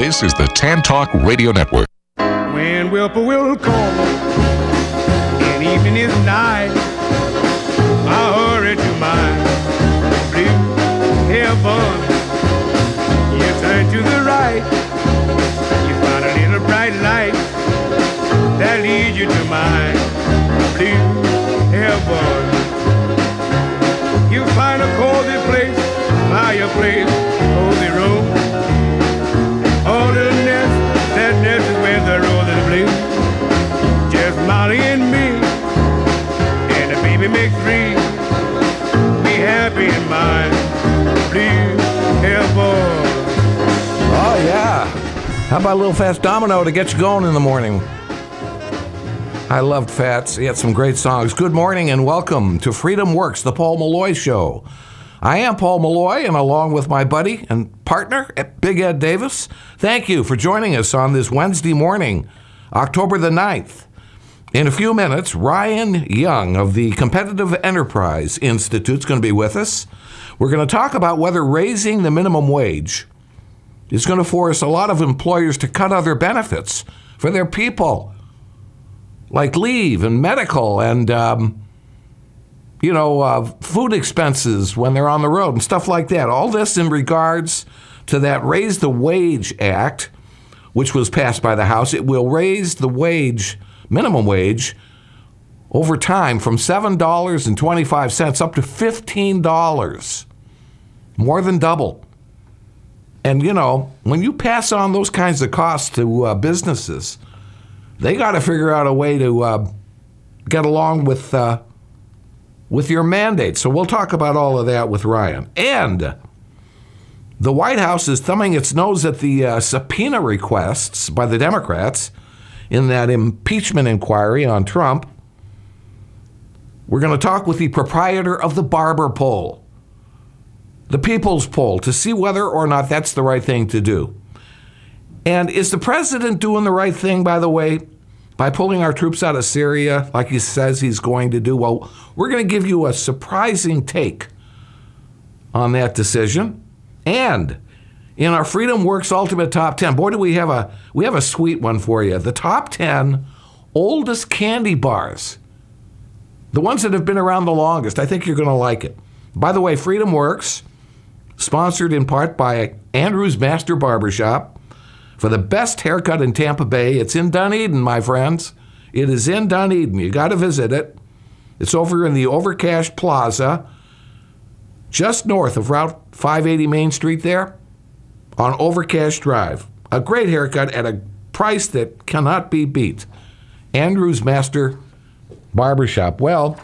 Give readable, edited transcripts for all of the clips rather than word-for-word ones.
This is the Tan Talk Radio Network. When whippoorwill call and evening is nigh, I hurry to my blue heaven. You turn to the right, you find a little bright light that leads you to my blue heaven. You find a cozy place, fireplace, cozy room. Oh, little nest, that nest is where the roses bloom. Just Molly and me, and the baby makes three. Be happy in my blue heaven. Oh, yeah. How about a little Fats Domino to get you going in the morning? I loved Fats. He had some great songs. Good morning and welcome to Freedom Works, the Paul Malloy Show. I am Paul Malloy, and along with my buddy and partner, Big Ed Davis, thank you for joining us on this Wednesday morning, October the 9th. In a few minutes, Ryan Young of the Competitive Enterprise Institute is going to be with us. We're going to talk about whether raising the minimum wage is going to force a lot of employers to cut other benefits for their people, like leave and medical and, food expenses when they're on the road and stuff like that. All this in regards to that Raise the Wage Act, which was passed by the House. It will raise the minimum wage, over time from $7.25 up to $15, more than double. And, when you pass on those kinds of costs to businesses, they got to figure out a way to get along with your mandate. So we'll talk about all of that with Ryan. And the White House is thumbing its nose at the subpoena requests by the Democrats in that impeachment inquiry on Trump. We're going to talk with the proprietor of the Barber poll, the People's Poll, to see whether or not that's the right thing to do. And is the president doing the right thing, by the way, by pulling our troops out of Syria like he says he's going to do? Well, we're going to give you a surprising take on that decision. And in our Freedom Works Ultimate Top 10, boy, do we have a sweet one for you. The top 10 oldest candy bars, the ones that have been around the longest. I think you're going to like it. By the way, Freedom Works, sponsored in part by Andrew's Master Barbershop, for the best haircut in Tampa Bay. It's in Dunedin, my friends. It is in Dunedin. You got to visit it. It's over in the Overcash Plaza, just north of Route 580 Main Street there, on Overcash Drive. A great haircut at a price that cannot be beat. Andrew's Master Barbershop. Well,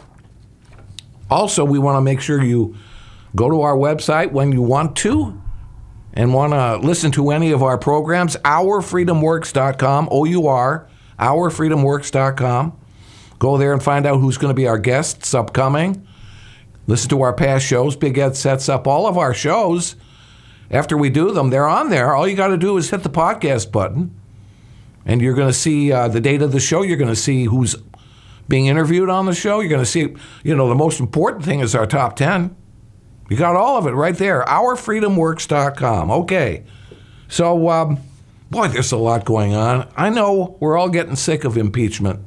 also, we want to make sure you go to our website when you want to and want to listen to any of our programs, OurFreedomWorks.com, O-U-R, OurFreedomWorks.com. Go there and find out who's going to be our guests upcoming. Listen to our past shows. Big Ed sets up all of our shows. After we do them, they're on there. All you got to do is hit the podcast button, and you're going to see the date of the show. You're going to see who's being interviewed on the show. You're going to see, the most important thing is our top 10. You got all of it right there, OurFreedomWorks.com. Okay, so, boy, there's a lot going on. I know we're all getting sick of impeachment.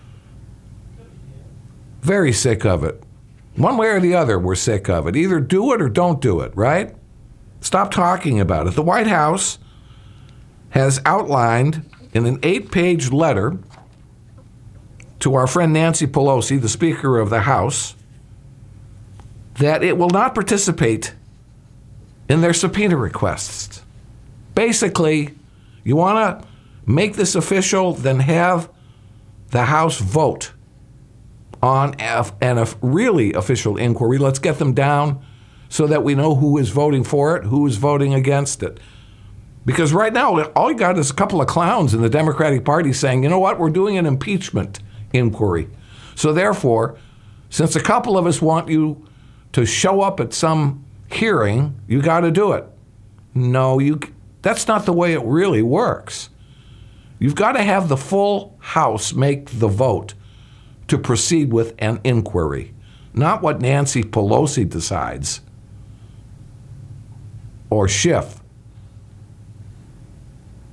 Very sick of it. One way or the other, we're sick of it. Either do it or don't do it, right? Stop talking about it. The White House has outlined in an 8-page letter to our friend Nancy Pelosi, the Speaker of the House, that it will not participate in their subpoena requests. Basically, you want to make this official, then have the House vote on a really official inquiry. Let's get them down so that we know who is voting for it, who is voting against it. Because right now, all you got is a couple of clowns in the Democratic Party saying, you know what, we're doing an impeachment inquiry. So therefore, since a couple of us want you to show up at some hearing, you got to do it. No, that's not the way it really works. You've got to have the full House make the vote to proceed with an inquiry, not what Nancy Pelosi decides or Schiff.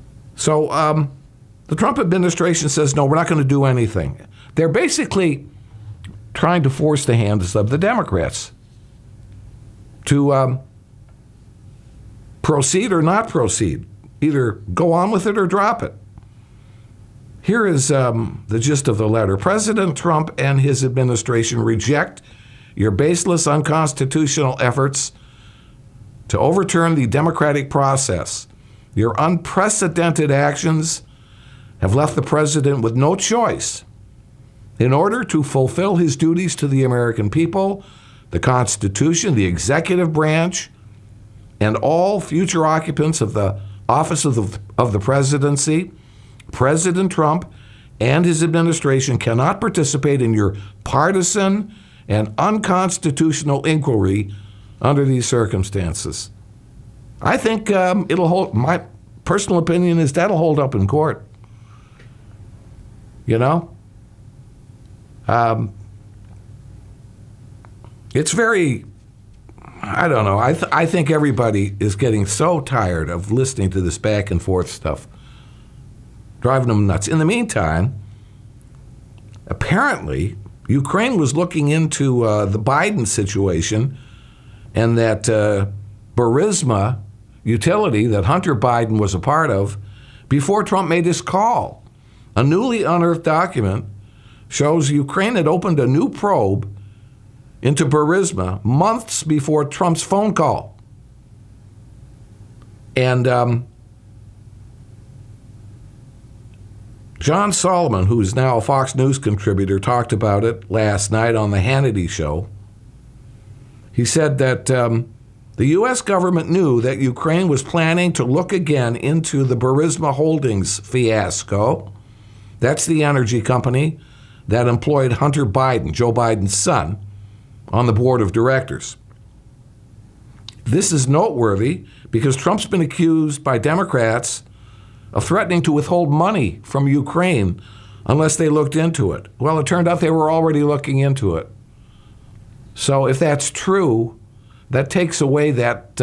So the Trump administration says, no, we're not going to do anything. They're basically trying to force the hands of the Democrats to proceed or not proceed. Either go on with it or drop it. Here is the gist of the letter. President Trump and his administration reject your baseless, unconstitutional efforts to overturn the democratic process. Your unprecedented actions have left the president with no choice. In order to fulfill his duties to the American people, the Constitution, the executive branch, and all future occupants of the office of the presidency, President Trump and his administration cannot participate in your partisan and unconstitutional inquiry under these circumstances. I think it'll hold. My personal opinion is that'll hold up in court. You know? It's very, I don't know. I think everybody is getting so tired of listening to this back and forth stuff, driving them nuts. In the meantime, apparently, Ukraine was looking into the Biden situation and that Burisma utility that Hunter Biden was a part of before Trump made his call. A newly unearthed document shows Ukraine had opened a new probe into Burisma months before Trump's phone call. And John Solomon, who is now a Fox News contributor, talked about it last night on the Hannity show. He said that the U.S. government knew that Ukraine was planning to look again into the Burisma Holdings fiasco. That's the energy company that employed Hunter Biden, Joe Biden's son, on the board of directors. This is noteworthy because Trump's been accused by Democrats of threatening to withhold money from Ukraine unless they looked into it. Well, it turned out they were already looking into it. So if that's true, that takes away that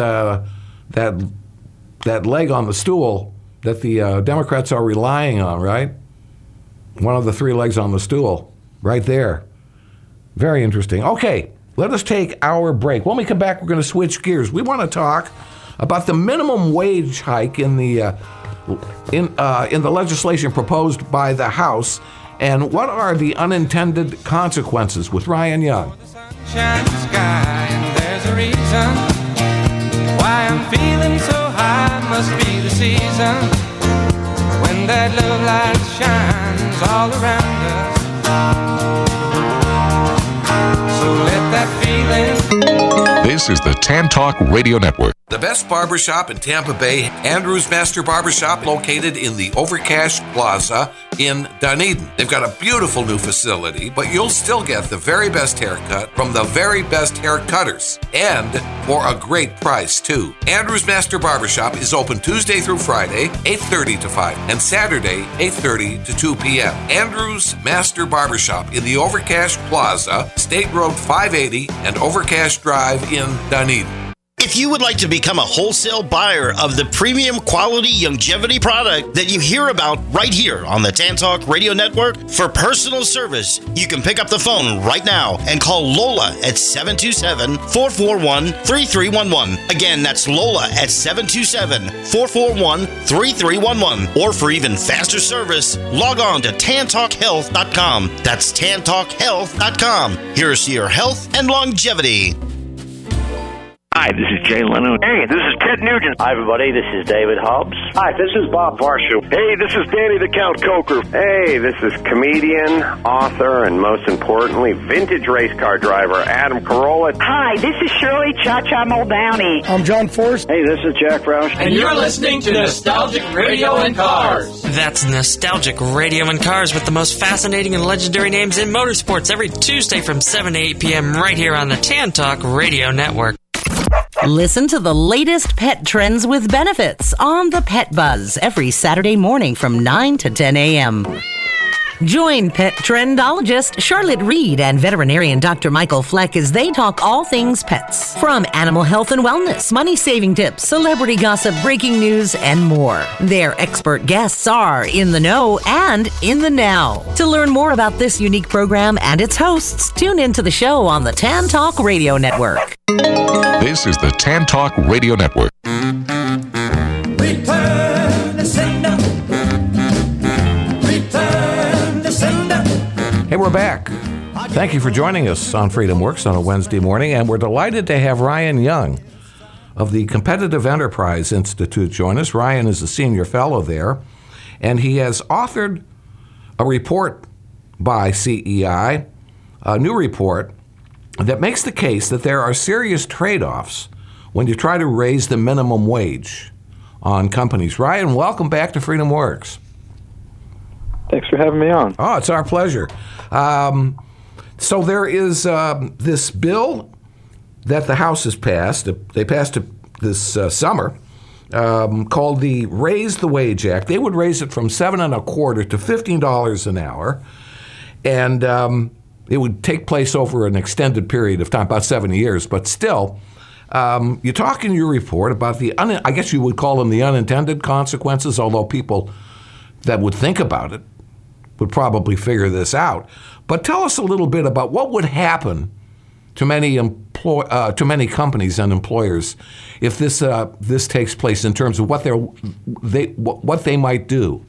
leg on the stool that the Democrats are relying on, right? One of the three legs on the stool, right there. Very interesting. Okay, let us take our break. When we come back, we're going to switch gears. We want to talk about the minimum wage hike in the legislation proposed by the House, and what are the unintended consequences with Ryan Young. Shine the sky, and there's a reason why I'm feeling so high. Must be the season when that love light shines all around us. So let that feeling. This is the Tan Talk Radio Network. The best barbershop in Tampa Bay, Andrews Master Barbershop, located in the Overcash Plaza in Dunedin. They've got a beautiful new facility, but you'll still get the very best haircut from the very best haircutters, and for a great price, too. Andrews Master Barbershop is open Tuesday through Friday, 8:30 to 5, and Saturday, 8:30 to 2 p.m. Andrews Master Barbershop in the Overcash Plaza, State Road 580 and Overcash Drive in Dunedin. If you would like to become a wholesale buyer of the premium quality longevity product that you hear about right here on the Tan Talk Radio Network for personal service, you can pick up the phone right now and call Lola at 727-441-3311. Again, that's Lola at 727-441-3311. Or for even faster service, log on to tantalkhealth.com. That's tantalkhealth.com. Here's to your health and longevity. Hi, this is Jay Leno. Hey, this is Ted Nugent. Hi, everybody. This is David Hobbs. Hi, this is Bob Varsho. Hey, this is Danny the Count Coker. Hey, this is comedian, author, and most importantly, vintage race car driver Adam Carolla. Hi, this is Shirley Cha-Cha Muldowney. I'm John Forrest. Hey, this is Jack Roush. And you're listening to Nostalgic Radio and Cars. That's Nostalgic Radio and Cars with the most fascinating and legendary names in motorsports every Tuesday from 7 to 8 p.m. right here on the Tan Talk Radio Network. Listen to the latest pet trends with benefits on the Pet Buzz every Saturday morning from 9 to 10 a.m. Join pet trendologist Charlotte Reed and veterinarian Dr. Michael Fleck as they talk all things pets. From animal health and wellness, money-saving tips, celebrity gossip, breaking news, and more. Their expert guests are in the know and in the now. To learn more about this unique program and its hosts, tune into the show on the Tan Talk Radio Network. This is the Tan Talk Radio Network. Return to sender. Return to sender. Hey, we're back. Thank you for joining us on Freedom Works on a Wednesday morning, and we're delighted to have Ryan Young of the Competitive Enterprise Institute join us. Ryan is a senior fellow there, and he has authored a report by CEI, a new report that makes the case that there are serious trade-offs when you try to raise the minimum wage on companies. Ryan, welcome back to Freedom Works. Thanks for having me on. Oh, it's our pleasure. So there is this bill that the House has passed. They passed it this summer, called the Raise the Wage Act. They would raise it from $7.25 to $15 an hour, and it would take place over an extended period of time, about 7 years. But still, you talk in your report about I guess you would call them the unintended consequences, although people that would think about it would probably figure this out. But tell us a little bit about what would happen to many companies and employers if this takes place in terms of what they might do.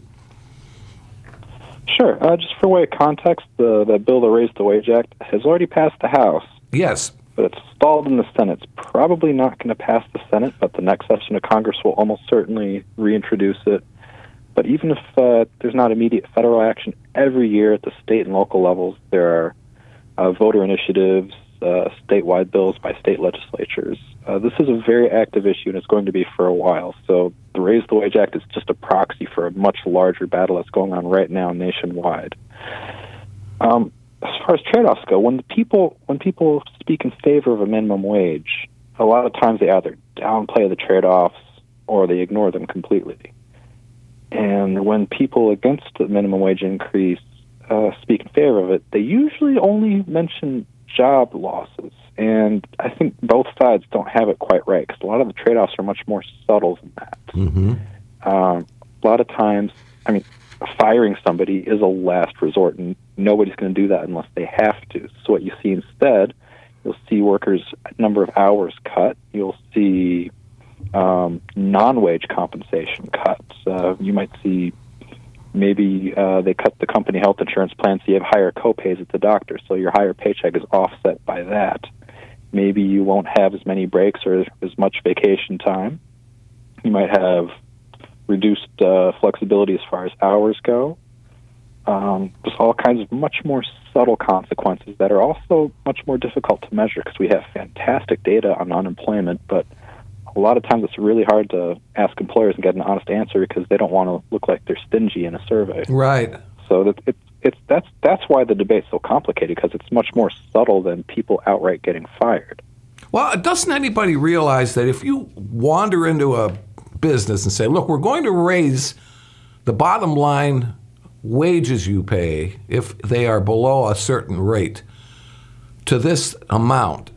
Sure. Just for way of context, the bill to Raise the Wage Act has already passed the House. Yes. But it's stalled in the Senate. It's probably not going to pass the Senate, but the next session of Congress will almost certainly reintroduce it. But even if there's not immediate federal action, every year at the state and local levels, there are voter initiatives, statewide bills by state legislatures. This is a very active issue, and it's going to be for a while. So the Raise the Wage Act is just a proxy for a much larger battle that's going on right now nationwide. As far as trade-offs go, when people speak in favor of a minimum wage, a lot of times they either downplay the trade-offs or they ignore them completely. And when people against the minimum wage increase speak in favor of it, they usually only mention job losses. And I think both sides don't have it quite right, because a lot of the trade-offs are much more subtle than that. Mm-hmm. A lot of times, firing somebody is a last resort, and nobody's going to do that unless they have to. So what you see instead, you'll see workers' number of hours cut. You'll see non-wage compensation cuts. You might see maybe they cut the company health insurance plan so you have higher co-pays at the doctor, so your higher paycheck is offset by that. Maybe you won't have as many breaks or as much vacation time. You might have reduced flexibility as far as hours go. There's all kinds of much more subtle consequences that are also much more difficult to measure, because we have fantastic data on unemployment, but a lot of times it's really hard to ask employers and get an honest answer because they don't want to look like they're stingy in a survey. Right. So that's why the debate's so complicated, because it's much more subtle than people outright getting fired. Well, doesn't anybody realize that if you wander into a business and say, look, we're going to raise the bottom line wages you pay if they are below a certain rate to this amount,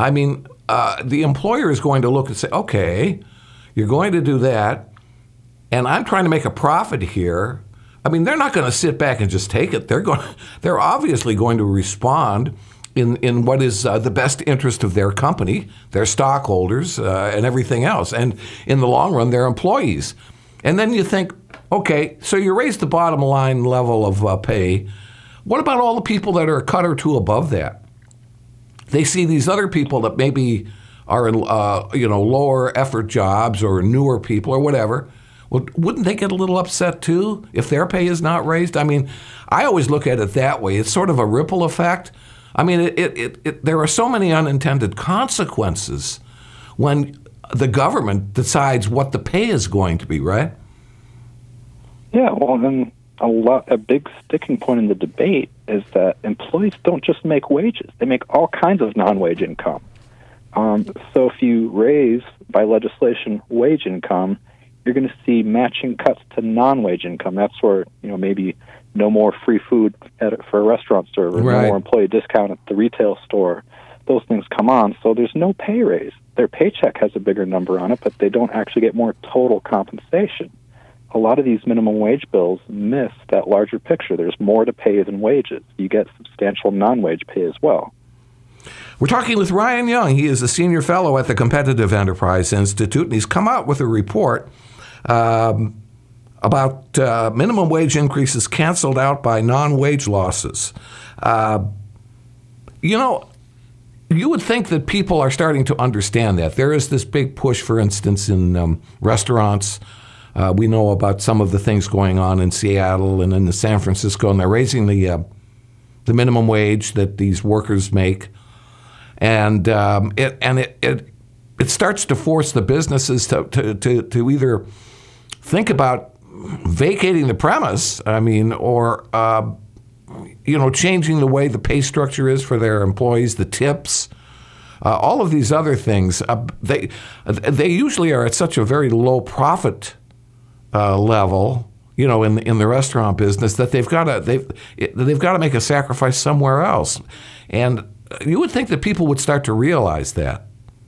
the employer is going to look and say, okay, you're going to do that, and I'm trying to make a profit here. They're not going to sit back and just take it. They're obviously going to respond in what is the best interest of their company, their stockholders, and everything else, and in the long run, their employees. And then you think, okay, so you raise the bottom line level of pay. What about all the people that are a cut or two above that? They see these other people that maybe are in lower effort jobs or newer people or whatever. Well, wouldn't they get a little upset too if their pay is not raised? I always look at it that way. It's sort of a ripple effect. There are so many unintended consequences when the government decides what the pay is going to be, right? Yeah, well, then a big sticking point in the debate is that employees don't just make wages. They make all kinds of non-wage income. So if you raise, by legislation, wage income, you're going to see matching cuts to non-wage income. That's where, maybe no more free food for a restaurant server, right. No more employee discount at the retail store. Those things come on, so there's no pay raise. Their paycheck has a bigger number on it, but they don't actually get more total compensation. A lot of these minimum wage bills miss that larger picture. There's more to pay than wages. You get substantial non-wage pay as well. We're talking with Ryan Young. He is a senior fellow at the Competitive Enterprise Institute, and he's come out with a report about minimum wage increases canceled out by non-wage losses. You would think that people are starting to understand that. There is this big push, for instance, in restaurants. We know about some of the things going on in Seattle and in San Francisco, and they're raising the minimum wage that these workers make. And it starts to force the businesses to either think about vacating the premise, or changing the way the pay structure is for their employees, the tips, all of these other things. They usually are at such a very low profit level, in the restaurant business, that they've got to make a sacrifice somewhere else. And you would think that people would start to realize that.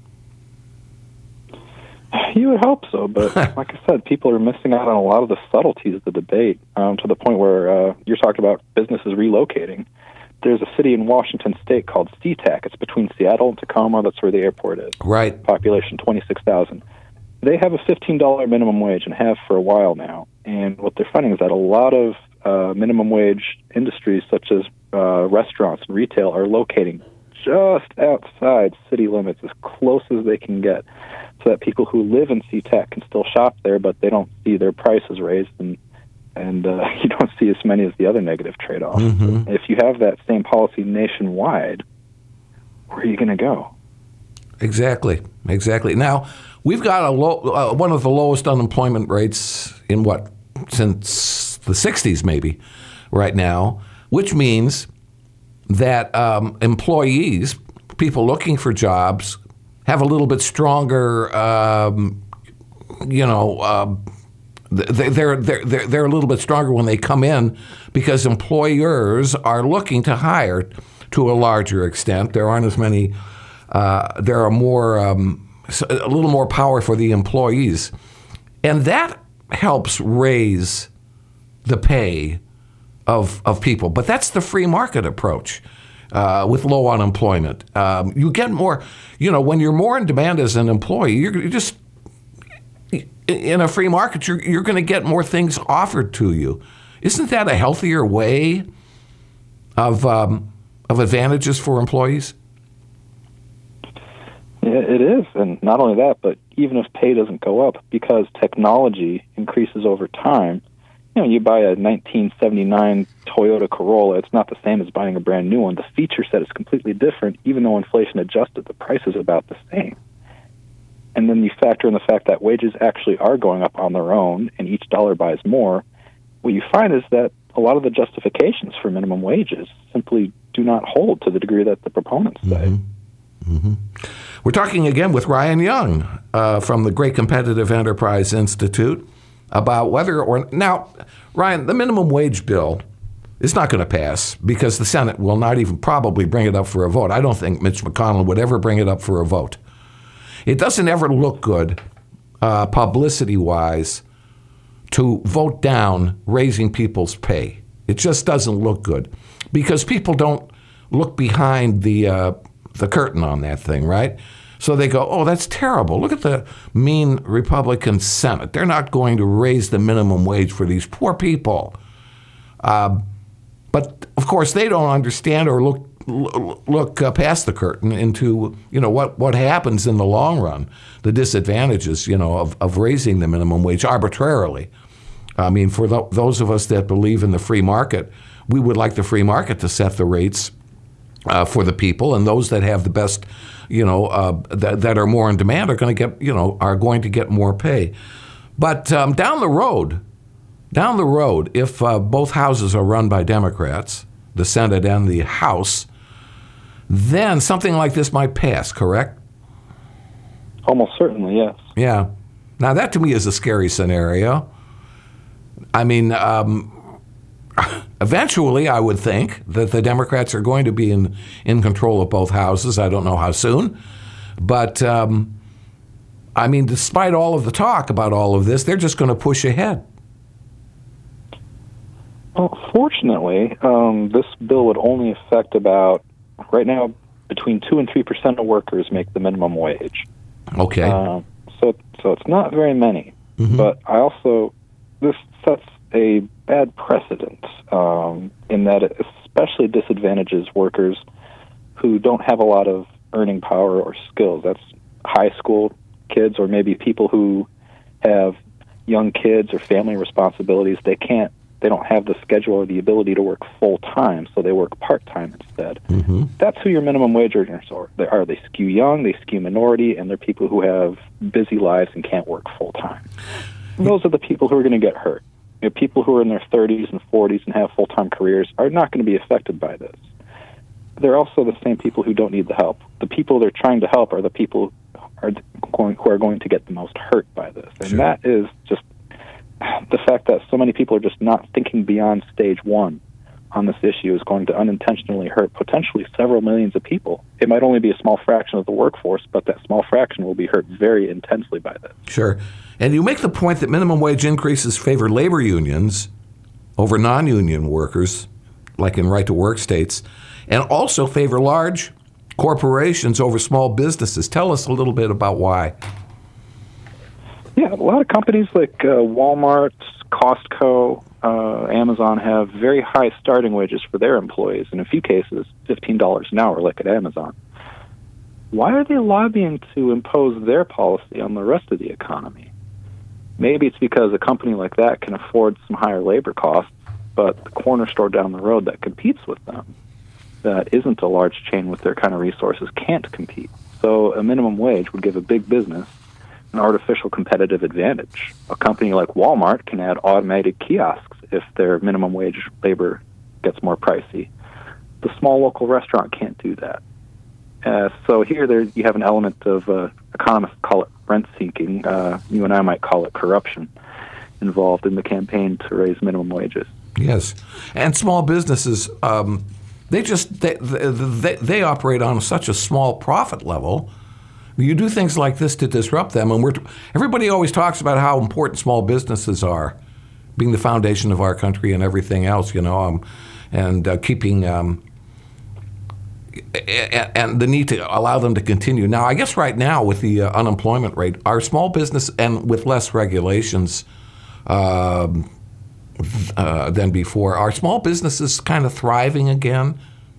You would hope so, but like I said, people are missing out on a lot of the subtleties of the debate, to the point where you're talking about businesses relocating. There's a city in Washington State called SeaTac. It's between Seattle and Tacoma. That's where the airport is. Right. Population 26,000. They have a $15 minimum wage and have for a while now. And what they're finding is that a lot of minimum wage industries, such as restaurants and retail, are locating just outside city limits, as close as they can get, so that people who live in SeaTac can still shop there, but they don't see their prices raised, and you don't see as many as the other negative trade-offs. Mm-hmm. If you have that same policy nationwide, where are you going to go? Exactly. Now, we've got one of the lowest unemployment rates since the 60s maybe right now, which means that employees, people looking for jobs, have a little bit stronger, they're a little bit stronger when they come in, because employers are looking to hire to a larger extent. There aren't as many. There are more, a little more power for the employees, and that helps raise the pay of people. But that's the free market approach. With low unemployment, you get more. When you're more in demand as an employee, you're just in a free market. You're going to get more things offered to you. Isn't that a healthier way of advantages for employees? Yeah, it is, and not only that, but even if pay doesn't go up, because technology increases over time. You buy a 1979 Toyota Corolla, it's not the same as buying a brand new one. The feature set is completely different. Even though inflation adjusted, the price is about the same. And then you factor in the fact that wages actually are going up on their own, and each dollar buys more. What you find is that a lot of the justifications for minimum wages simply do not hold to the degree that the proponents say. Mm-hmm. Mm-hmm. We're talking again with Ryan Young from the Great Competitive Enterprise Institute about whether or now, Ryan, the minimum wage bill is not going to pass because the Senate will not even probably bring it up for a vote. I don't think Mitch McConnell would ever bring it up for a vote. It doesn't ever look good, publicity-wise, to vote down raising people's pay. It just doesn't look good because people don't look behind the curtain on that thing, right? So they go, oh, that's terrible. Look at the mean Republican Senate. They're not going to raise the minimum wage for these poor people. But, of course, they don't understand or look past the curtain into, what happens in the long run, the disadvantages, of raising the minimum wage arbitrarily. I mean, for those of us that believe in the free market, we would like the free market to set the rates for the people, and those that have the best, that are more in demand are going to get more pay. But down the road, if both houses are run by Democrats, the Senate and the House, then something like this might pass. Correct? Almost certainly, yes. Yeah. Now, that to me is a scary scenario. I mean, eventually I would think that the Democrats are going to be in control of both houses. I don't know how soon. But, I mean, despite all of the talk about all of this, they're just going to push ahead. Well, fortunately, this bill would only affect about, right now, between 2 and 3% of workers make the minimum wage. Okay. So it's not very many. Mm-hmm. But this sets a bad precedent in that it especially disadvantages workers who don't have a lot of earning power or skills. That's high school kids or maybe people who have young kids or family responsibilities. They don't have the schedule or the ability to work full-time, so they work part-time instead. Mm-hmm. That's who your minimum wage earners are. They skew young, they skew minority, and they're people who have busy lives and can't work full-time. And those are the people who are going to get hurt. People who are in their 30s and 40s and have full-time careers are not going to be affected by this. They're also the same people who don't need the help. The people they're trying to help are the people who are going to get the most hurt by this. And that is just the fact that so many people are just not thinking beyond stage one on this issue is going to unintentionally hurt potentially several millions of people. It might only be a small fraction of the workforce, but that small fraction will be hurt very intensely by this. Sure. And you make the point that minimum wage increases favor labor unions over non-union workers, like in right-to-work states, and also favor large corporations over small businesses. Tell us a little bit about why. Yeah, a lot of companies like Walmart, Costco, Amazon have very high starting wages for their employees, in a few cases $15 an hour, like at Amazon. Why are they lobbying to impose their policy on the rest of the economy? Maybe it's because a company like that can afford some higher labor costs, but the corner store down the road that competes with them, that isn't a large chain with their kind of resources, can't compete. So a minimum wage would give a big business an artificial competitive advantage. A company like Walmart can add automated kiosks if their minimum wage labor gets more pricey. The small local restaurant can't do that. So here you have an element of, economists call it rent-seeking, you and I might call it corruption, involved in the campaign to raise minimum wages. Yes, and small businesses, they operate on such a small profit level. You do things like this to disrupt them, and everybody always talks about how important small businesses are, being the foundation of our country and everything else, and keeping and the need to allow them to continue. Now, I guess right now with the unemployment rate, our small business and with less regulations than before, are small businesses kind of thriving again?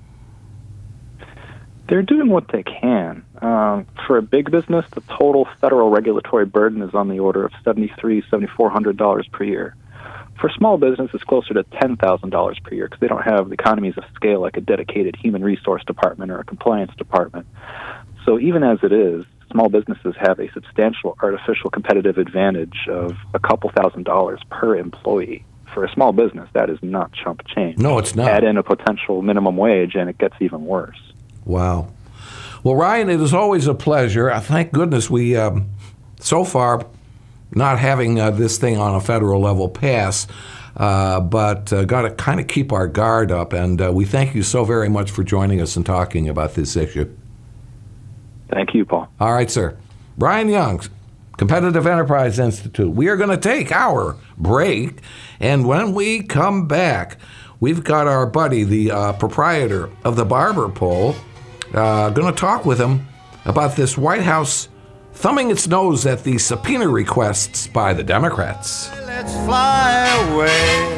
They're doing what they can. For a big business, the total federal regulatory burden is on the order of $7,300, $7,400 per year. For small business, it's closer to $10,000 per year because they don't have the economies of scale like a dedicated human resource department or a compliance department. So even as it is, small businesses have a substantial artificial competitive advantage of a couple $1,000s per employee. For a small business, that is not chump change. No, it's not. Add in a potential minimum wage, and it gets even worse. Wow. Well, Ryan, it is always a pleasure. Thank goodness we, so far, not having this thing on a federal level pass, but got to kind of keep our guard up. And we thank you so very much for joining us and talking about this issue. Thank you, Paul. All right, sir. Brian Young, Competitive Enterprise Institute. We are going to take our break, and when we come back, we've got our buddy, the proprietor of the Barber Pole, going to talk with him about this White House thumbing its nose at the subpoena requests by the Democrats. Let's fly away.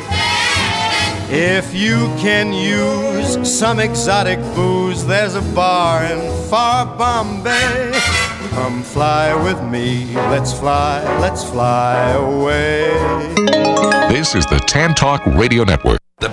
If you can use some exotic booze, there's a bar in far Bombay. Come fly with me, let's fly away. This is the Tan Talk Radio Network. The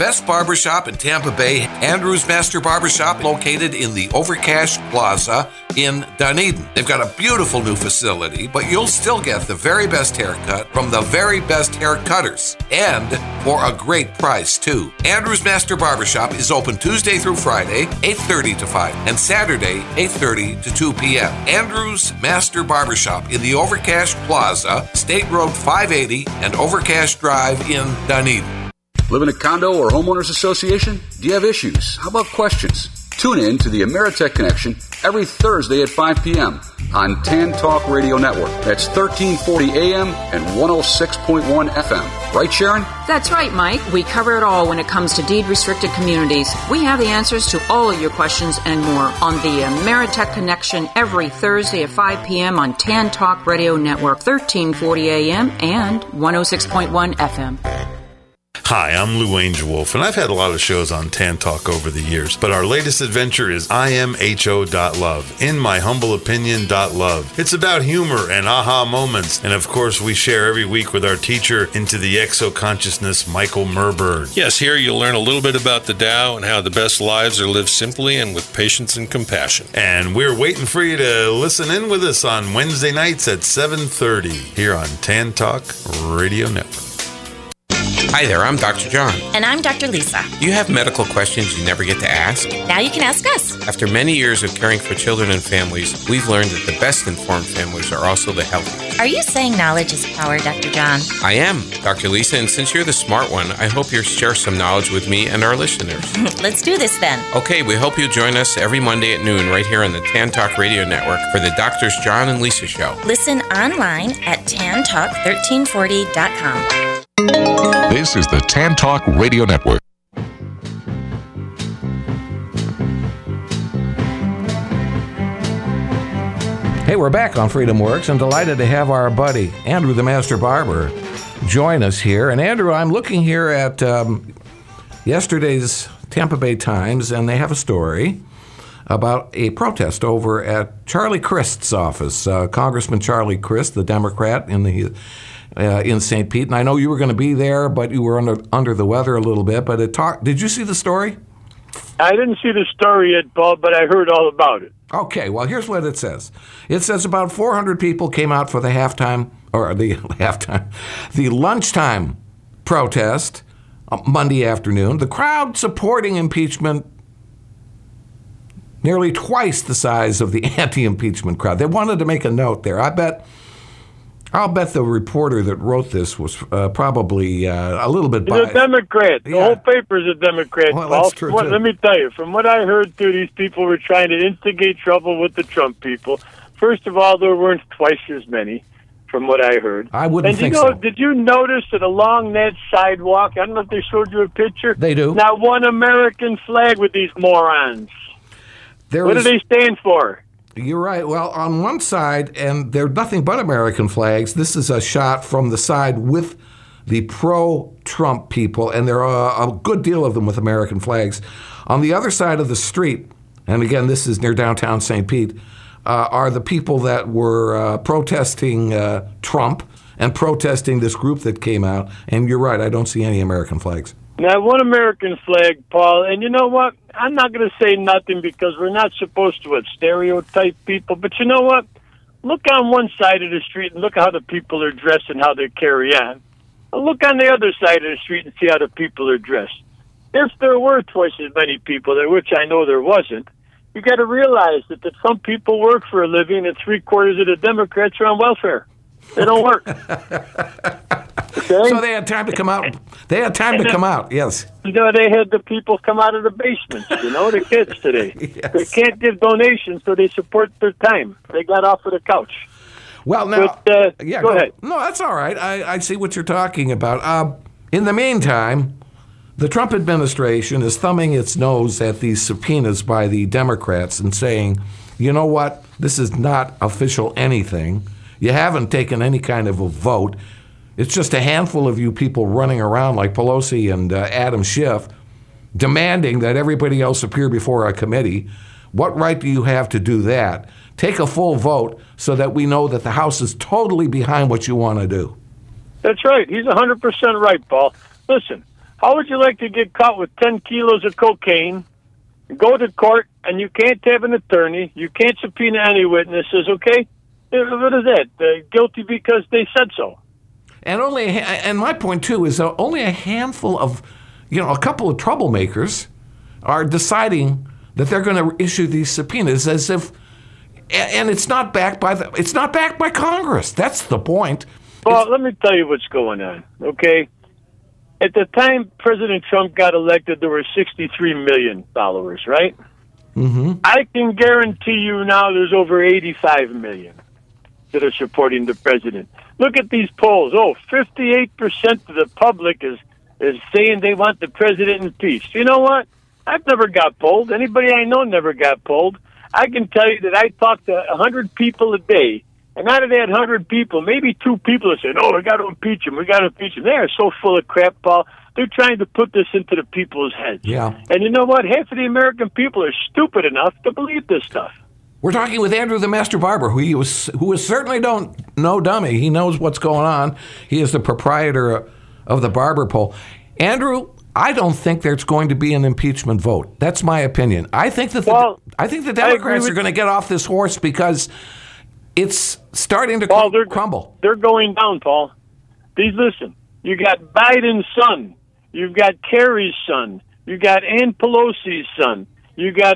best barbershop in Tampa Bay, Andrew's Master Barbershop, located in the Overcash Plaza in Dunedin. They've got a beautiful new facility, but you'll still get the very best haircut from the very best haircutters, and for a great price, too. Andrew's Master Barbershop is open Tuesday through Friday, 8:30 to 5, and Saturday, 8:30 to 2 p.m. Andrew's Master Barbershop in the Overcash Plaza, State Road 580 and Overcash Drive in Dunedin. Live in a condo or homeowners association? Do you have issues? How about questions? Tune in to the Ameritech Connection every Thursday at 5 p.m. on Tan Talk Radio Network. That's 1340 AM and 106.1 FM. Right, Sharon? That's right, Mike. We cover it all when it comes to deed-restricted communities. We have the answers to all of your questions and more on the Ameritech Connection every Thursday at 5 p.m. on Tan Talk Radio Network, 1340 AM and 106.1 FM. Hi, I'm Lou Angelwolf, and I've had a lot of shows on Tan Talk over the years, but our latest adventure is IamHO.love, in my humble opinion, .love. It's about humor and aha moments, and of course we share every week with our teacher into the exo-consciousness, Michael Merberg. Yes, here you'll learn a little bit about the Tao and how the best lives are lived simply and with patience and compassion. And we're waiting for you to listen in with us on Wednesday nights at 7:30 here on Tan Talk Radio Network. Hi there, I'm Dr. John. And I'm Dr. Lisa. Do you have medical questions you never get to ask? Now you can ask us. After many years of caring for children and families, we've learned that the best informed families are also the healthiest. Are you saying knowledge is power, Dr. John? I am, Dr. Lisa, and since you're the smart one, I hope you'll share some knowledge with me and our listeners. Let's do this then. Okay, we hope you'll join us every Monday at noon right here on the Tan Talk Radio Network for the Doctors John and Lisa Show. Listen online at tantalk1340.com. This is the Tan Talk Radio Network. Hey, we're back on Freedom Works and delighted to have our buddy, Andrew the Master Barber, join us here. And Andrew, I'm looking here at yesterday's Tampa Bay Times, and they have a story about a protest over at Charlie Crist's office. Congressman Charlie Crist, the Democrat in St. Pete, and I know you were going to be there, but you were under the weather a little bit. But did you see the story? I didn't see the story yet, Paul, but I heard all about it. Okay, well, here's what it says. It says about 400 people came out for the the lunchtime protest Monday afternoon. The crowd supporting impeachment nearly twice the size of the anti-impeachment crowd. They wanted to make a note there. I'll bet the reporter that wrote this was probably a little bit biased. He's a Democrat. The whole paper's a Democrat. Well, that's true, too. Let me tell you, from what I heard, too, these people were trying to instigate trouble with the Trump people. First of all, there weren't twice as many, from what I heard. I wouldn't think so. Did you notice that along that sidewalk, I don't know if they showed you a picture. They do. Not one American flag with these morons. What do they stand for? You're right. Well, on one side, and they're nothing but American flags, this is a shot from the side with the pro-Trump people, and there are a good deal of them with American flags. On the other side of the street, and again, this is near downtown St. Pete, are the people that were protesting Trump and protesting this group that came out. And you're right, I don't see any American flags. Now, one American flag, Paul, and you know what? I'm not going to say nothing because we're not supposed to stereotype people, but you know what? Look on one side of the street and look how the people are dressed and how they carry on. Look on the other side of the street and see how the people are dressed. If there were twice as many people there, which I know there wasn't, you got to realize that some people work for a living and 3/4 of the Democrats are on welfare. They don't work. Okay? So they had time to come out. They had time to come out, yes. You know, they had the people come out of the basements, the kids today. Yes. They can't give donations, so they support their time. They got off of the couch. Well, now, go ahead. No, that's all right. I see what you're talking about. In the meantime, the Trump administration is thumbing its nose at these subpoenas by the Democrats and saying, you know what, this is not official anything. You haven't taken any kind of a vote. It's just a handful of you people running around like Pelosi and Adam Schiff demanding that everybody else appear before a committee. What right do you have to do that? Take a full vote so that we know that the House is totally behind what you want to do. That's right. He's 100% right, Paul. Listen, How would you like to get caught with 10 kilos of cocaine, go to court, and you can't have an attorney, you can't subpoena any witnesses, okay? What is that? Guilty because they said so. And my point, too, is only a handful of, a couple of troublemakers are deciding that they're going to issue these subpoenas as if, and it's not backed by Congress. That's the point. Well, let me tell you what's going on, okay? At the time President Trump got elected, there were 63 million followers, right? Mm-hmm. I can guarantee you now there's over 85 million that are supporting the president. Look at these polls. 58% of the public is saying they want the president impeached. You know what? I've never got polled. Anybody I know never got polled. I can tell you that I talk to 100 people a day, and out of that 100 people, maybe 2 people are saying, we got to impeach him, we got to impeach him. They are so full of crap, Paul. They're trying to put this into the people's heads. Yeah. And you know what? Half of the American people are stupid enough to believe this stuff. We're talking with Andrew the Master Barber, who is certainly no dummy. He knows what's going on. He is the proprietor of the Barber Poll. Andrew, I don't think there's going to be an impeachment vote. That's my opinion. I think that the Democrats are going to get off this horse because it's starting to crumble. They're going down, Paul. Listen, you got Biden's son. You've got Kerry's son. You got Ann Pelosi's son. You got,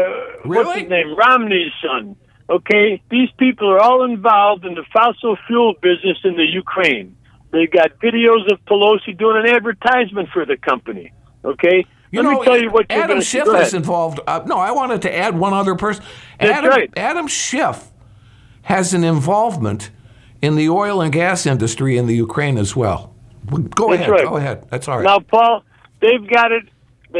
what's his name, Romney's son. Okay? These people are all involved in the fossil fuel business in the Ukraine. They got videos of Pelosi doing an advertisement for the company. Okay? Let me tell you what you're Adam Schiff is involved. I wanted to add one other person. Adam Schiff has an involvement in the oil and gas industry in the Ukraine as well. Go ahead. Go ahead. That's all right. Now, Paul, they got it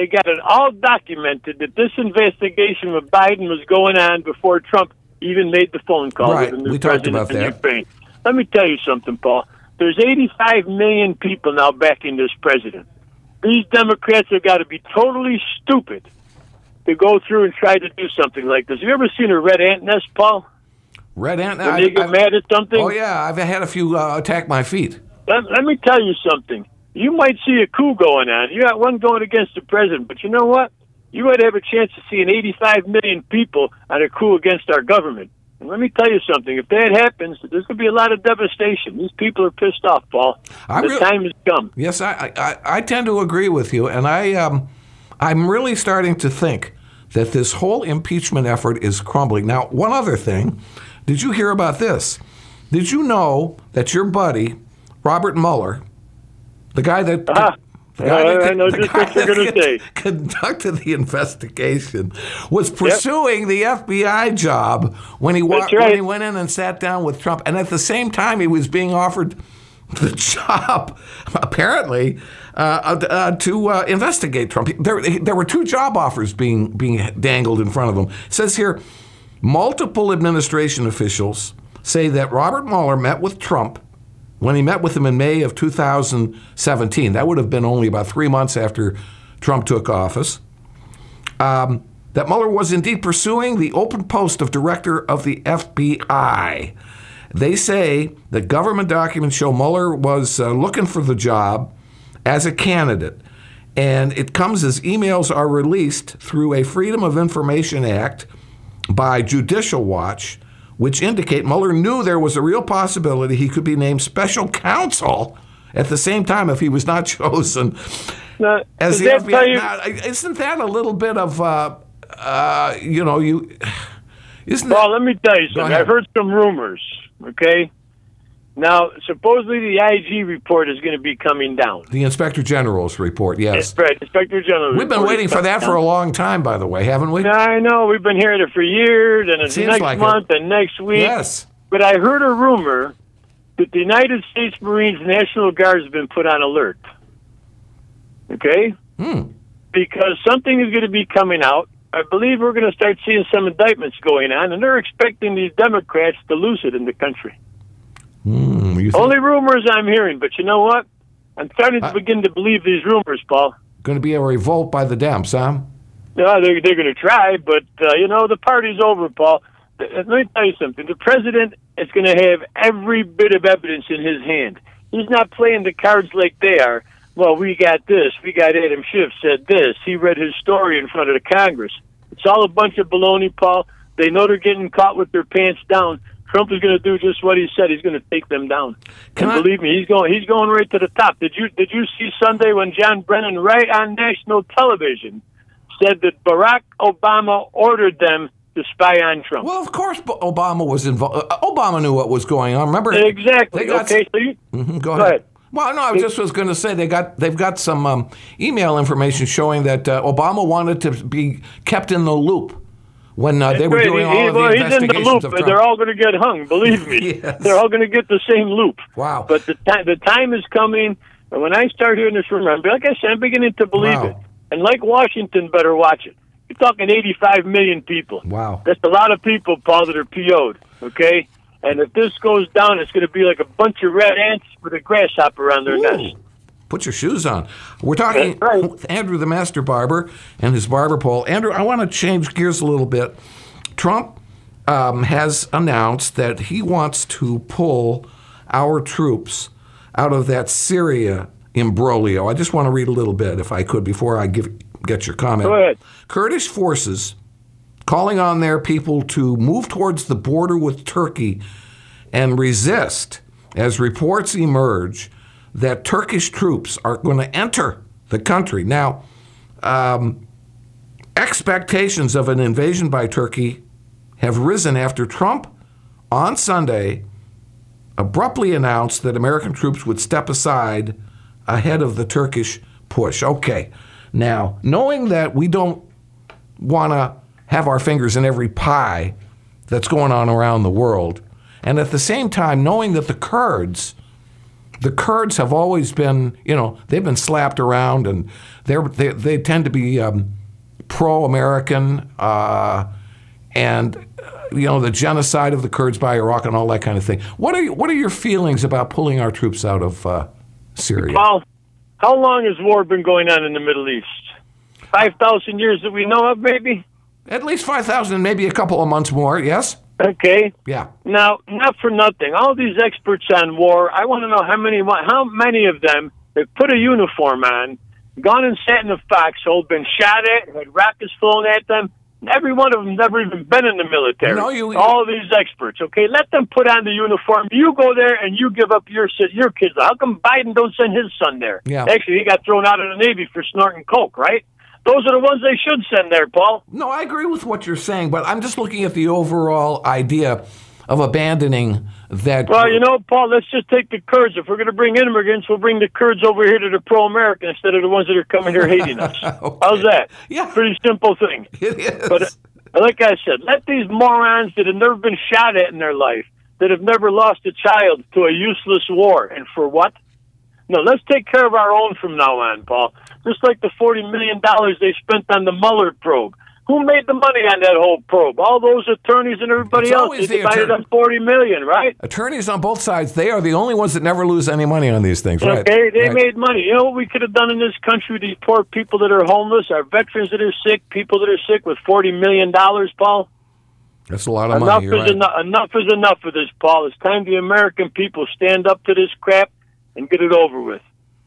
all documented that this investigation with Biden was going on before Trump even made the phone call with the new president in Ukraine. Let me tell you something, Paul. There's 85 million people now backing this president. These Democrats have got to be totally stupid to go through and try to do something like this. Have you ever seen a red ant nest, Paul? Red ant nest? When they get mad at something? Oh, yeah. I've had a few attack my feet. Let me tell you something. You might see a coup going on. You got one going against the president, but you know what? You might have a chance to see an 85 million people on a coup against our government. And let me tell you something. If that happens, there's going to be a lot of devastation. These people are pissed off, Paul. The time has come. Yes, I tend to agree with you, and I'm really starting to think that this whole impeachment effort is crumbling. Now, one other thing. Did you hear about this? Did you know that your buddy, Robert Mueller, the guy that conducted the investigation, was pursuing the FBI job when he went in and sat down with Trump, and at the same time he was being offered the job, apparently, to investigate Trump. There were 2 job offers being dangled in front of him. It says here, multiple administration officials say that Robert Mueller met with Trump when he met with him in May of 2017. That would have been only about 3 months after Trump took office. That Mueller was indeed pursuing the open post of director of the FBI. They say that government documents show Mueller was looking for the job as a candidate. And it comes as emails are released through a Freedom of Information Act by Judicial Watch, which indicate Mueller knew there was a real possibility he could be named special counsel at the same time if he was not chosen as the FBI. Now, isn't that a little bit of, isn't Well, let me tell you something. I've heard some rumors, okay? Now, supposedly the IG report is going to be coming down. The Inspector General's report, yes. Right, Inspector General's We've been waiting for that for a long time, by the way, haven't we? I know. We've been hearing it for years, and it's next month and next week. Yes. But I heard a rumor that the United States Marines National Guard has been put on alert. Okay? Because something is going to be coming out. I believe we're going to start seeing some indictments going on, and they're expecting these Democrats to lose it in the country. Only rumors I'm hearing, but you know what? I'm starting to begin to believe these rumors, Paul. Going to be a revolt by the Dems, huh? No, they're going to try, but, the party's over, Paul. Let me tell you something. The president is going to have every bit of evidence in his hand. He's not playing the cards like they are. well, we got this. We got Adam Schiff said this. He read his story in front of the Congress. It's all a bunch of baloney, Paul. They know they're getting caught with their pants down. Trump is going to do just what he said. He's going to take them down. Believe me, he's going right to the top. Did you see Sunday when John Brennan, right on national television, said that Barack Obama ordered them to spy on Trump? Well, of course, Obama was involved. Obama knew what was going on. Remember? Exactly. Go ahead. Well, no, I just was going to say they've got some email information showing that Obama wanted to be kept in the loop when they were doing all of the investigations he's in the loop, of Trump. They're all going to get hung. Believe me, Yes. They're all going to get the same loop. Wow! But the time is coming, and when I start hearing this rumor, like I said, I'm beginning to believe it. And like Washington, better watch it. You're talking 85 million people. Wow! That's a lot of people, Paul, that are PO'd. Okay. And if this goes down, it's going to be like a bunch of red ants with a grasshopper on their nest. Put your shoes on. We're talking with Andrew the Master Barber and his barber pole. Andrew, I want to change gears a little bit. Trump has announced that he wants to pull our troops out of that Syria imbroglio. I just want to read a little bit, if I could, before I get your comment. Go ahead. Kurdish forces calling on their people to move towards the border with Turkey and resist as reports emerge that Turkish troops are going to enter the country. Now, expectations of an invasion by Turkey have risen after Trump on Sunday abruptly announced that American troops would step aside ahead of the Turkish push. Okay, now, knowing that we don't want to have our fingers in every pie that's going on around the world, and at the same time knowing that the Kurds have always been, they've been slapped around, and they tend to be pro-American, and the genocide of the Kurds by Iraq and all that kind of thing. What are your feelings about pulling our troops out of Syria? Paul, how long has war been going on in the Middle East? 5,000 years that we know of, maybe? At least 5,000, maybe a couple of months more, yes? Okay. Yeah. Now, not for nothing. All these experts on war, I want to know how many of them have put a uniform on, gone and sat in a foxhole, been shot at, had rockets flown at them. Every one of them never even been in the military. No, all these experts, okay? Let them put on the uniform. You go there and you give up your kids. How come Biden don't send his son there? Yeah. Actually, he got thrown out of the Navy for snorting coke, right? Those are the ones they should send there, Paul. No, I agree with what you're saying, but I'm just looking at the overall idea of abandoning that. Well, Paul, let's just take the Kurds. If we're going to bring immigrants, we'll bring the Kurds over here to the pro-American instead of the ones that are coming here hating us. Okay. How's that? Yeah. Pretty simple thing. It is. But like I said, let these morons that have never been shot at in their life, that have never lost a child to a useless war, and for what? No, let's take care of our own from now on, Paul. Just like the $40 million they spent on the Mueller probe. Who made the money on that whole probe? All those attorneys and everybody else. They divided up $40 million, right? Attorneys on both sides, they are the only ones that never lose any money on these things, right? Okay, they made money. You know what we could have done in this country with these poor people that are homeless, our veterans that are sick, people that are sick with $40 million, Paul? That's a lot of money. Enough is enough of this, Paul. It's time the American people stand up to this crap and get it over with.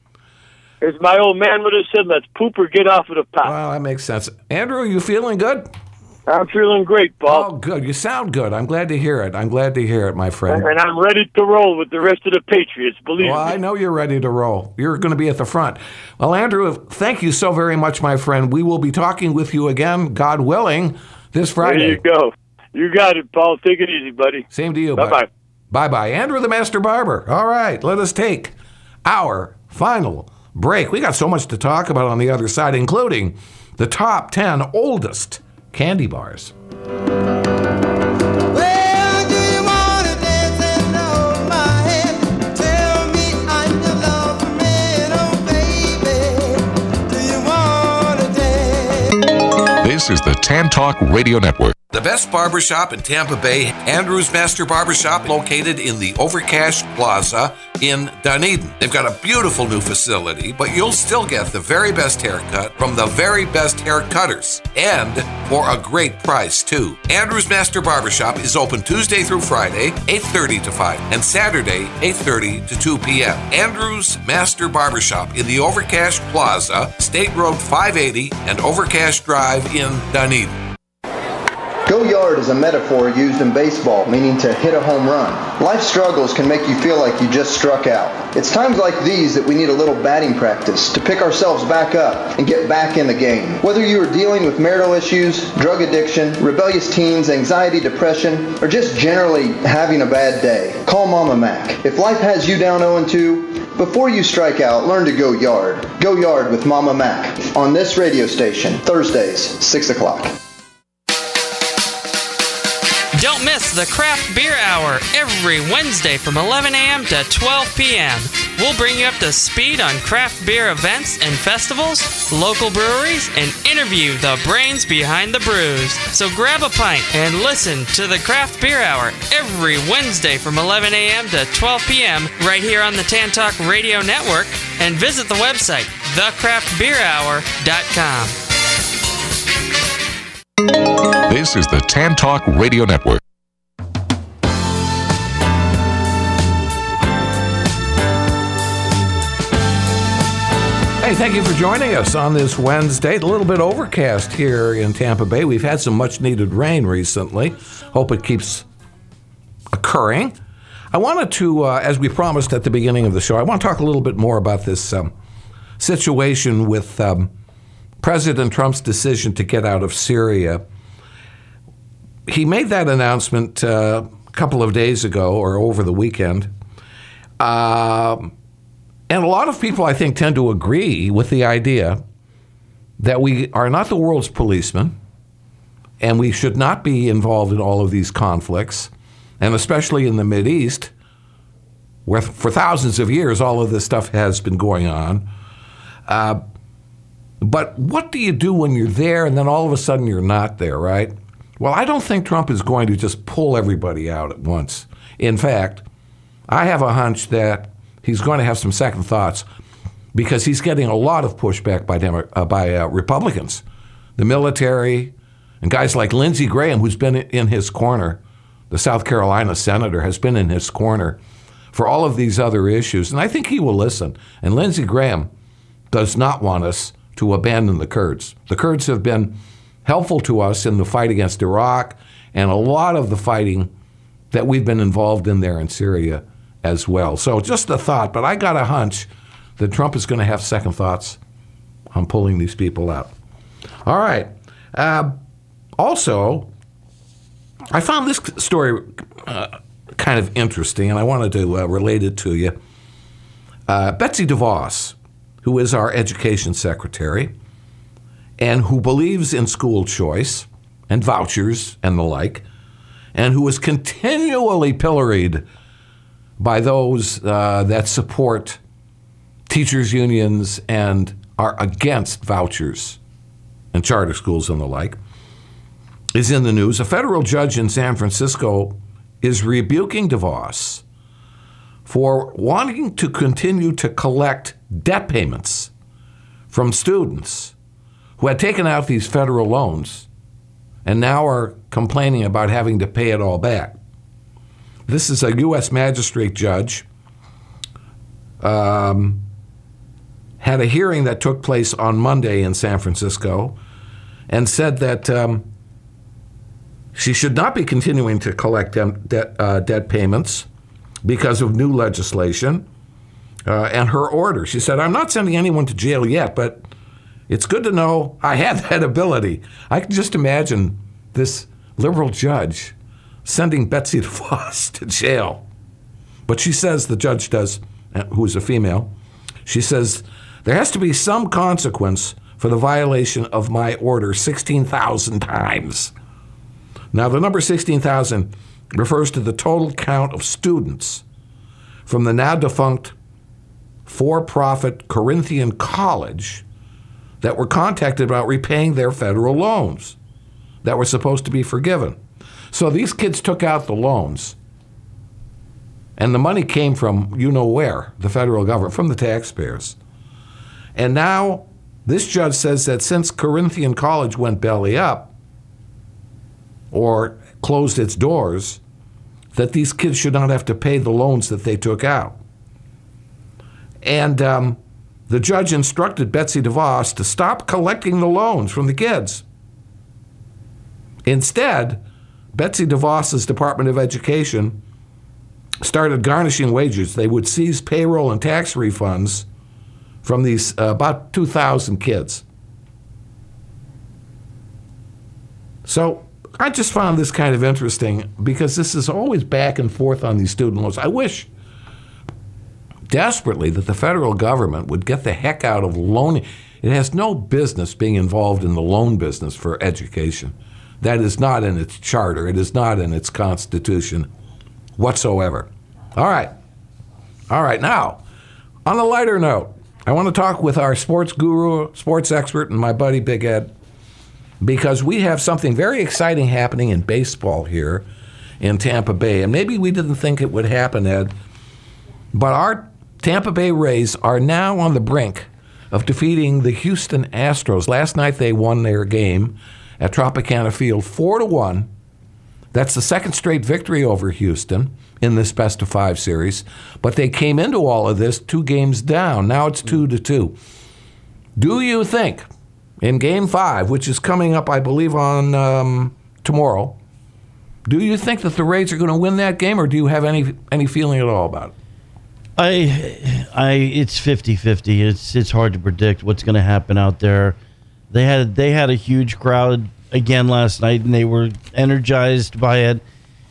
As my old man would have said, let's poop or get off of the pot. Well, that makes sense. Andrew, you feeling good? I'm feeling great, Paul. Oh, good. You sound good. I'm glad to hear it. My friend. And I'm ready to roll with the rest of the Patriots, believe me. Well, I know you're ready to roll. You're going to be at the front. Well, Andrew, thank you so very much, my friend. We will be talking with you again, God willing, this Friday. There you go. You got it, Paul. Take it easy, buddy. Same to you. Bye-bye. Bye-bye. Andrew the Master Barber. All right, let us take our final break. We got so much to talk about on the other side, including the top 10 oldest candy bars. This is the Tan Talk Radio Network. The The best barbershop in Tampa Bay, Andrews Master Barbershop, located in the Overcash Plaza in Dunedin. They've got a beautiful new facility, but you'll still get the very best haircut from the very best hair cutters, and for a great price, too. Andrews Master Barbershop is open Tuesday through Friday, 8:30 to 5, and Saturday, 8:30 to 2 p.m. Andrews Master Barbershop in the Overcash Plaza, State Road 580 and Overcash Drive in Dunedin. Go yard is a metaphor used in baseball, meaning to hit a home run. Life struggles can make you feel like you just struck out. It's times like these that we need a little batting practice to pick ourselves back up and get back in the game. Whether you are dealing with marital issues, drug addiction, rebellious teens, anxiety, depression, or just generally having a bad day, call Mama Mac. If life has you down 0-2, before you strike out, learn to go yard. Go yard with Mama Mac on this radio station, Thursdays, 6 o'clock. Don't miss the Craft Beer Hour every Wednesday from 11 a.m. to 12 p.m. We'll bring you up to speed on craft beer events and festivals, local breweries, and interview the brains behind the brews. So grab a pint and listen to the Craft Beer Hour every Wednesday from 11 a.m. to 12 p.m. right here on the Tan Talk Radio Network, and visit the website, thecraftbeerhour.com. This is the Tan Talk Radio Network. Hey, thank you for joining us on this Wednesday. A little bit overcast here in Tampa Bay. We've had some much-needed rain recently. Hope it keeps occurring. I wanted to, as we promised at the beginning of the show, I want to talk a little bit more about this situation with President Trump's decision to get out of Syria. He made that announcement a couple of days ago or over the weekend. And a lot of people, I think, tend to agree with the idea that we are not the world's policemen and we should not be involved in all of these conflicts, and especially in the Mideast, where for thousands of years all of this stuff has been going on. But what do you do when you're there and then all of a sudden you're not there, right? Well, I don't think Trump is going to just pull everybody out at once. In fact, I have a hunch that he's going to have some second thoughts because he's getting a lot of pushback by Republicans, the military, and guys like Lindsey Graham, who's been in his corner. The South Carolina senator has been in his corner for all of these other issues, and I think he will listen. And Lindsey Graham does not want us to abandon the Kurds. The Kurds have been helpful to us in the fight against Iraq and a lot of the fighting that we've been involved in there in Syria as well. So just a thought, but I got a hunch that Trump is going to have second thoughts on pulling these people out. All right. Also, I found this story kind of interesting, and I wanted to relate it to you. Betsy DeVos, who is our education secretary, and who believes in school choice and vouchers and the like, and who is continually pilloried by those that support teachers' unions and are against vouchers and charter schools and the like, is in the news. A federal judge in San Francisco is rebuking DeVos for wanting to continue to collect debt payments from students who had taken out these federal loans and now are complaining about having to pay it all back. This is a U.S. magistrate judge, had a hearing that took place on Monday in San Francisco and said that she should not be continuing to collect debt payments because of new legislation and her order. She said, "I'm not sending anyone to jail yet, but it's good to know I have that ability." I can just imagine this liberal judge sending Betsy DeVos to jail. But she says, the judge does, who is a female, she says, there has to be some consequence for the violation of my order 16,000 times. Now, the number 16,000 refers to the total count of students from the now-defunct for-profit Corinthian College that were contacted about repaying their federal loans. that were supposed to be forgiven. So these kids took out the loans, and the money came from you-know-where, the federal government, from the taxpayers. And now this judge says that since Corinthian College went belly up or closed its doors, that these kids should not have to pay the loans that they took out. And the judge instructed Betsy DeVos to stop collecting the loans from the kids. Instead, Betsy DeVos's Department of Education started garnishing wages. They would seize payroll and tax refunds from these about 2,000 kids. So I just found this kind of interesting because this is always back and forth on these student loans. I wish desperately that the federal government would get the heck out of loaning. It has no business being involved in the loan business for education. That is not in its charter. It is not in its constitution whatsoever. All right. Now, on a lighter note, I want to talk with our sports guru, sports expert, and my buddy Big Ed, because we have something very exciting happening in baseball here in Tampa Bay. And maybe we didn't think it would happen, Ed, but our Tampa Bay Rays are now on the brink of defeating the Houston Astros. Last night they won their game at Tropicana Field 4-1. That's the second straight victory over Houston in this best-of-5 series. But they came into all of this 2 games down. Now it's 2-2. Do you think in Game 5, which is coming up, I believe, on tomorrow, do you think that the Rays are going to win that game, or do you have any feeling at all about it? It's 50-50. It's hard to predict what's going to happen out there. They had a huge crowd again last night, and they were energized by it.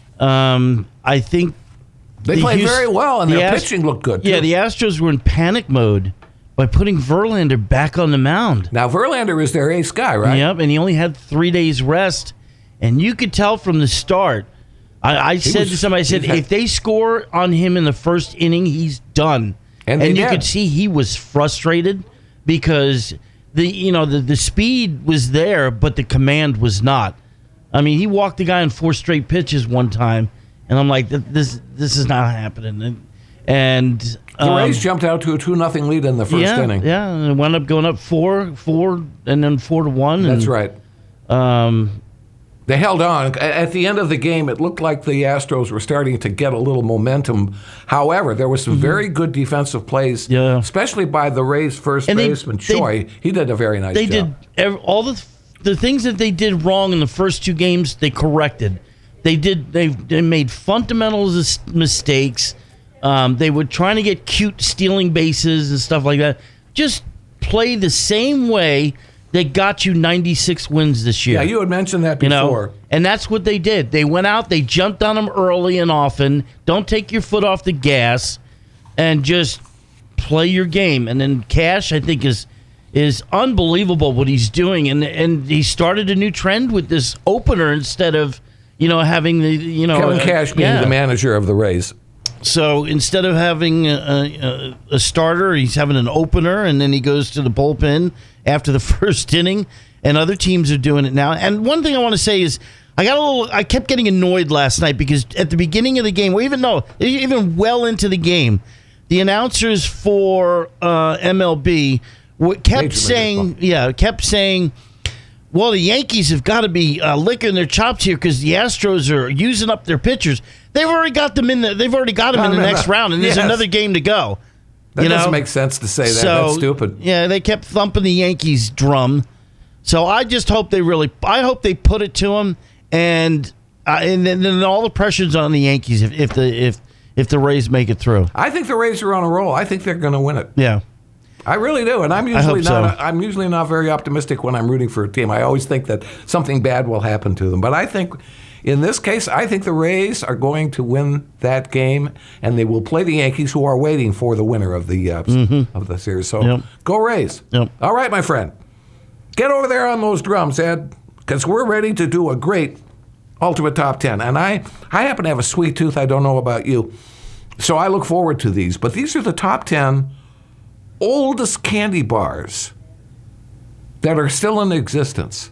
I think they played very well, and their pitching looked good, too. Yeah, the Astros were in panic mode by putting Verlander back on the mound. Now, Verlander is their ace guy, right? Yep, and he only had 3 days rest. And you could tell from the start, I said to somebody, if they score on him in the first inning, he's done. And you could see he was frustrated because the speed was there, but the command was not. I mean, he walked the guy on 4 straight pitches one time, and I'm like, this is not happening. And the Rays jumped out to a 2-0 lead in the first inning. Yeah, and it wound up going up 4-4, and then 4-1. That's right. They held on. At the end of the game, it looked like the Astros were starting to get a little momentum. However, there was some very good defensive plays, especially by the Rays' first baseman, Choi. He did a very nice job. They did all the things that they did wrong in the first 2 games, they corrected. They made fundamental mistakes. They were trying to get cute stealing bases and stuff like that. Just play the same way that got you 96 wins this year. Yeah, you had mentioned that before. And that's what they did. They went out, they jumped on them early and often. Don't take your foot off the gas and just play your game. And then Cash, I think, is unbelievable what he's doing. And he started a new trend with this opener instead of, having the, Kevin Cash being the manager of the Rays. So instead of having a starter, he's having an opener, and then he goes to the bullpen after the first inning, and other teams are doing it now. And one thing I want to say is I kept getting annoyed last night because at the beginning of the game, or even well into the game, the announcers for MLB kept saying, well, the Yankees have got to be licking their chops here because the Astros are using up their pitchers. They've already got them in the next round, and there's another game to go. That doesn't make sense to say that. That's stupid. Yeah, they kept thumping the Yankees drum. So I just hope they put it to them, and then all the pressure's on the Yankees if the Rays make it through. I think the Rays are on a roll. I think they're going to win it. Yeah. I really do, and I'm usually not very optimistic when I'm rooting for a team. I always think that something bad will happen to them. But I think in this case, I think the Rays are going to win that game, and they will play the Yankees, who are waiting for the winner of the series. So go Rays! Yep. All right, my friend, get over there on those drums, Ed, because we're ready to do a great Ultimate Top 10. And I happen to have a sweet tooth. I don't know about you, so I look forward to these. But these are the top 10 oldest candy bars that are still in existence.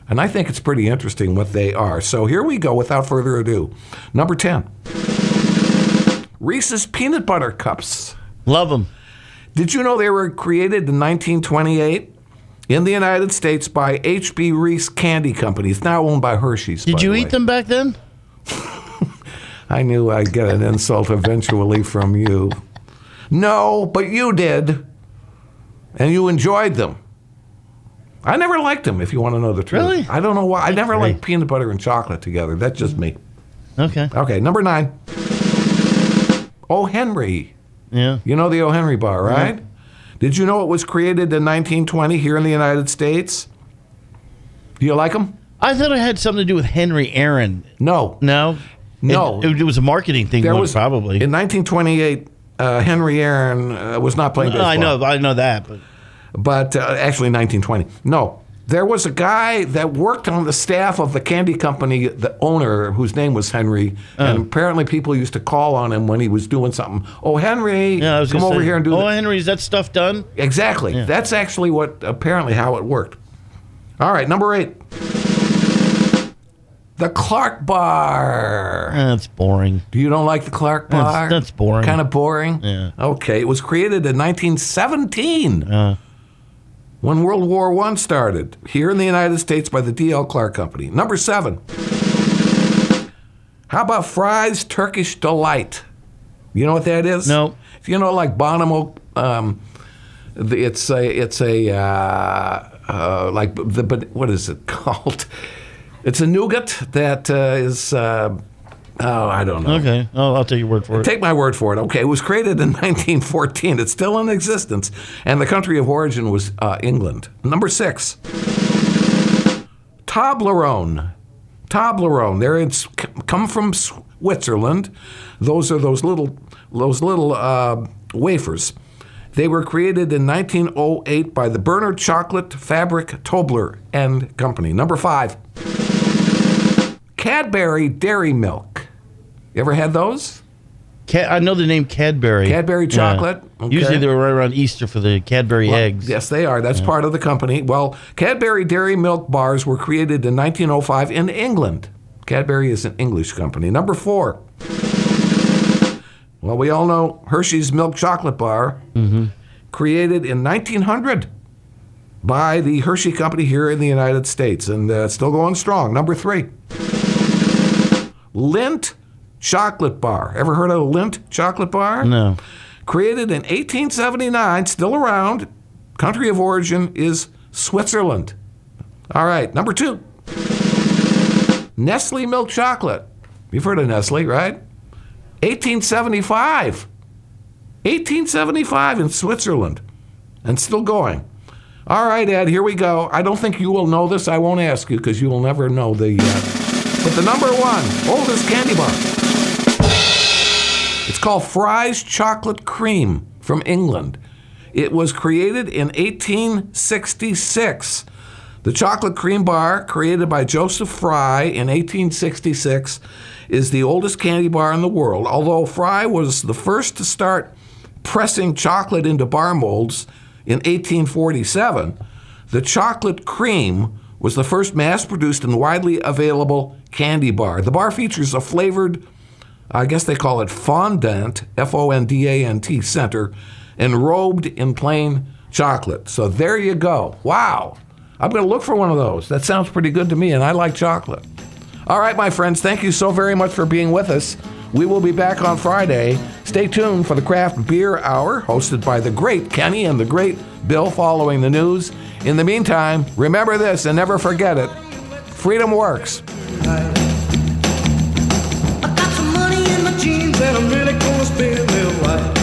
And I think it's pretty interesting what they are. So here we go without further ado. Number 10. Reese's Peanut Butter Cups. Love them. Did you know they were created in 1928 in the United States by H.B. Reese Candy Company? It's now owned by Hershey's. Did you eat them back then? I knew I'd get an insult eventually from you. No, but you did. And you enjoyed them. I never liked them, if you want to know the truth. Really? I don't know why. I never liked peanut butter and chocolate together. That's just me. Okay. Okay, number 9. O. Henry. Yeah. You know the O. Henry bar, right? Did you know it was created in 1920 here in the United States? Do you like them? I thought it had something to do with Henry Aaron. No. No? No. It was a marketing thing, probably. In 1928, Henry Aaron was not playing baseball. I know that. But actually 1920. No. There was a guy that worked on the staff of the candy company, the owner, whose name was Henry, and apparently people used to call on him when he was doing something. Oh, Henry, come over here and do that. Oh, Henry, is that stuff done? Exactly. Yeah. That's actually apparently how it worked. All right, number 8. The Clark Bar. That's boring. You don't like the Clark Bar? That's boring. Kind of boring? Yeah. Okay, it was created in 1917. When World War I started, here in the United States by the D.L. Clark Company. Number 7. How about Fry's Turkish Delight? You know what that is? No. If you know, like Bonomo, what is it called? It's a nougat that is... I don't know. Okay. I'll take your word for it. Take my word for it. Okay. It was created in 1914. It's still in existence. And the country of origin was England. Number 6. Toblerone. Toblerone. It's come from Switzerland. Those are those little wafers. They were created in 1908 by the Bernard Chocolate Fabric Tobler and Company. Number 5. Cadbury Dairy Milk. You ever had those? I know the name Cadbury. Cadbury chocolate. Yeah. Okay. Usually they're right around Easter for the Cadbury eggs. Yes, they are. That's part of the company. Well, Cadbury Dairy Milk bars were created in 1905 in England. Cadbury is an English company. Number 4. Well, we all know Hershey's Milk Chocolate Bar, created in 1900 by the Hershey Company here in the United States, and still going strong. Number 3. Lindt Chocolate Bar. Ever heard of a Lindt Chocolate Bar? No. Created in 1879, still around. Country of origin is Switzerland. All right, number 2. Nestle Milk Chocolate. You've heard of Nestle, right? 1875. 1875 in Switzerland. And still going. All right, Ed, here we go. I don't think you will know this. I won't ask you because you will never know the... But the number 1 oldest candy bar. It's called Fry's Chocolate Cream from England. It was created in 1866. The chocolate cream bar, created by Joseph Fry in 1866, is the oldest candy bar in the world. Although Fry was the first to start pressing chocolate into bar molds in 1847, the chocolate cream was the first mass-produced and widely available candy bar. The bar features a flavored, I guess they call it fondant, Fondant center, enrobed in plain chocolate. So there you go. Wow. I'm going to look for one of those. That sounds pretty good to me, and I like chocolate. All right, my friends, thank you so very much for being with us. We will be back on Friday. Stay tuned for the Craft Beer Hour, hosted by the great Kenny and the great Bill following the news. In the meantime, remember this and never forget it. Freedom works. I got some money in my jeans and I'm really gonna spend real white.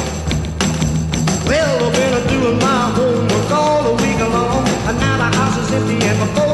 Well, I've been doing my homework all the week long, and now the house is empty and my